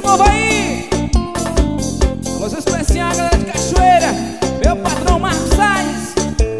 povo aí. Alô especial, galera de Cachoeira. Meu patrão Marcos Salles.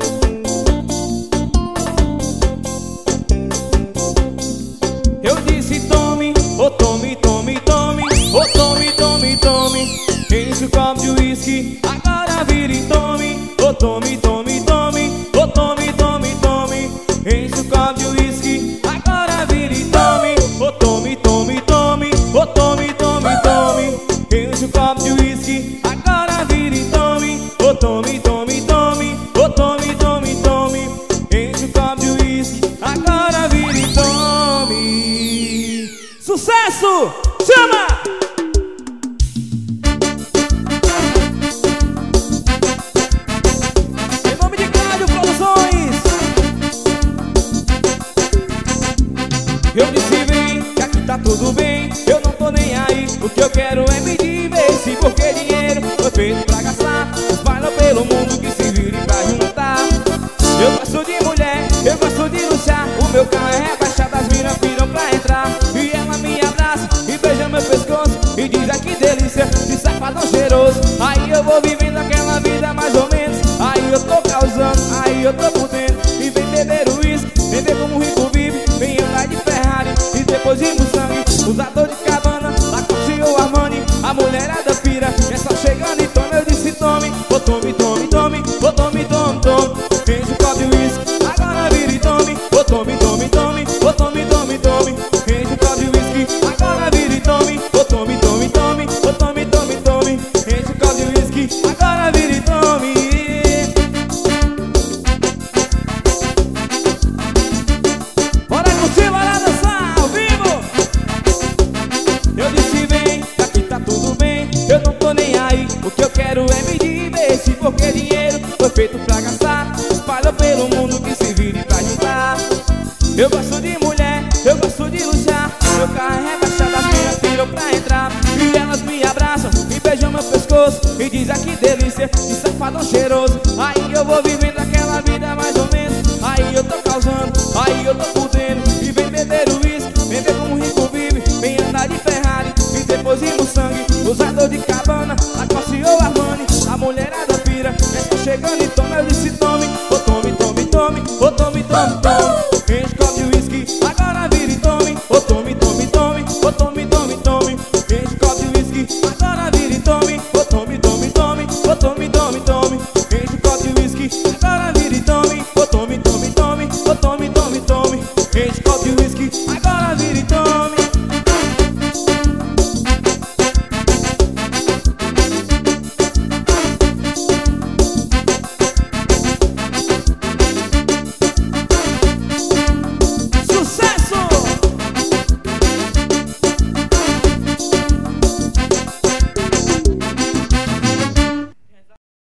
Eu disse tome, oh tome, tome, tome. Oh tome, tome, tome. Enche o copo de uísque, agora vira e tome. Oh tome, tome, tome. Oh tome, tome, tome. Enche o copo de uísque, agora vira e tome. Oh tome, tome, tome. Oh tome, tome, tome. Enche o copo de uísque, agora vira e tome. Oh tome, tome, tome. Oh tome, tome, tome. Enche o copo de uísque, agora vira e tome. Sucesso! Chama! Eu disse vem, que aqui tá tudo bem. Eu não tô nem aí, o que eu quero é me divertir. Porque dinheiro foi feito pra gastar. Espalha pelo mundo que se vire pra juntar. Eu gosto de mulher, eu gosto de luxar. O meu carro é rebaixado, as minas viram pra entrar. E ela me abraça e beija meu pescoço e diz ah, que delícia, de safadão cheiroso. Aí eu vou vivendo aquela vida mais ou menos. Aí eu tô causando, aí eu tô por dentro. E vem beber uísque, vem ver como o rico vive. Vem andar de Ferrari e depois de Mustang. Usador de Cabana, Lacoste ou Armani. A mulherada pira, é só chegando e tome. Eu disse tome, oh tome, tome, tome. Oh tome, tome, tome. Enche o copo de uísque, agora vira e tome. Oh tome, tome, tome. Oh tome, tome, tome. Enche o copo de uísque, agora vira e tome. Oh tome, tome, tome. Oh tome, tome, tome. Enche o copo de uísque, agora vira e tome. Eu não tô nem aí, o que eu quero é me divertir. Porque dinheiro foi feito pra gastar. Espalha pelo mundo que se vire pra juntar. Eu gosto de mulher, eu gosto de luxar. Meu carro é rebaixado, as minhas viram pra entrar. E elas me abraçam e beijam meu pescoço e diz ah, que delícia, de safadão cheiroso. Aí eu vou vivendo aquela vida mais ou menos. Aí eu tô causando, aí eu tô